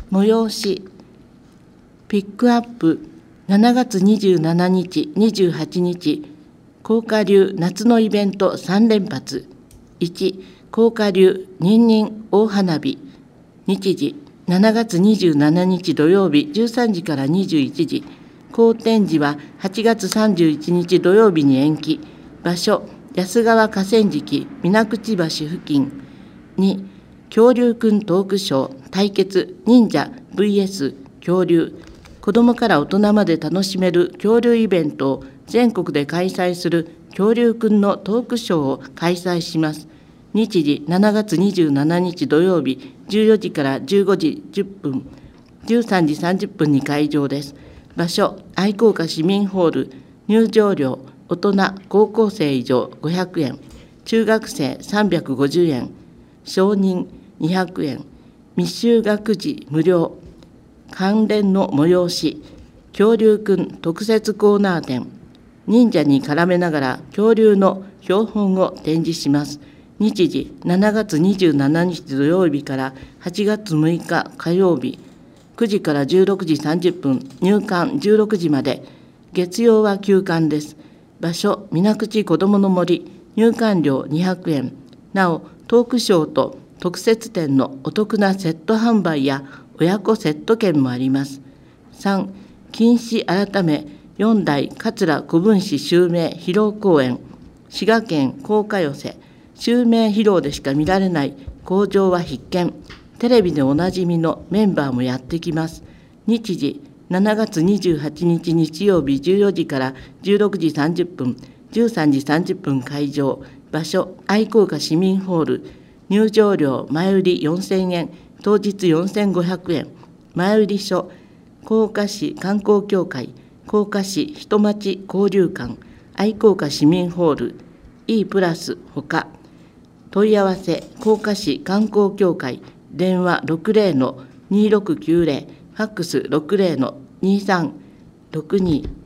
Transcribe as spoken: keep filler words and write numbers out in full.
催しピックアップしちがつにじゅうしちにち、にじゅうはちにち、甲賀流夏のイベントさんれんぱつ。いち、甲賀流ニンニン大花火。日時、しちがつにじゅうしちにち土曜日じゅうさんじからにじゅういちじ。後展示ははちがつさんじゅういちにち土曜日に延期。場所、安川河川敷水口橋付近。に、恐竜くんトークショー対決忍者 ブイエス 恐竜。子どもから大人まで楽しめる恐竜イベントを全国で開催する恐竜くんのトークショーを開催します。日時、しちがつにじゅうしちにち土曜日じゅうよじからじゅうごじじゅっぷん、じゅうさんじさんじゅっぷんに会場です。場所、愛好家市民ホール。入場料、大人、高校生以上ごひゃくえん、中学生さんびゃくごじゅうえん、少人にひゃくえん、未就学児無料。関連の催し、恐竜くん特設コーナー展。忍者に絡めながら恐竜の標本を展示します。日時、しちがつにじゅうしちにち土曜日からはちがつむいか火曜日、くじからじゅうろくじさんじゅっぷん、入館じゅうろくじまで。月曜は休館です。場所、水口こどもの森。入館料にひゃくえん。なお、トークショーと特設展のお得なセット販売や親子セット券もあります。さん、禁止改めよんだい桂古文史襲名披露公演。滋賀県甲賀寄せ。襲名披露でしか見られない口上は必見。テレビでおなじみのメンバーもやってきます。日時、しちがつにじゅうはちにち日曜日じゅうよじからじゅうろくじさんじゅっぷん、じゅうさんじさんじゅっぷん会場。場所、愛好家市民ホール。入場料前売りよんせんえん、当日よんせんごひゃくえん。前売り書、甲賀市観光協会、甲賀市人町交流館、愛好家市民ホール、E プラスほか。問い合わせ、甲賀市観光協会、電話ろくぜろのにろくきゅうぜろ、ファックスろくぜろのにさんろくに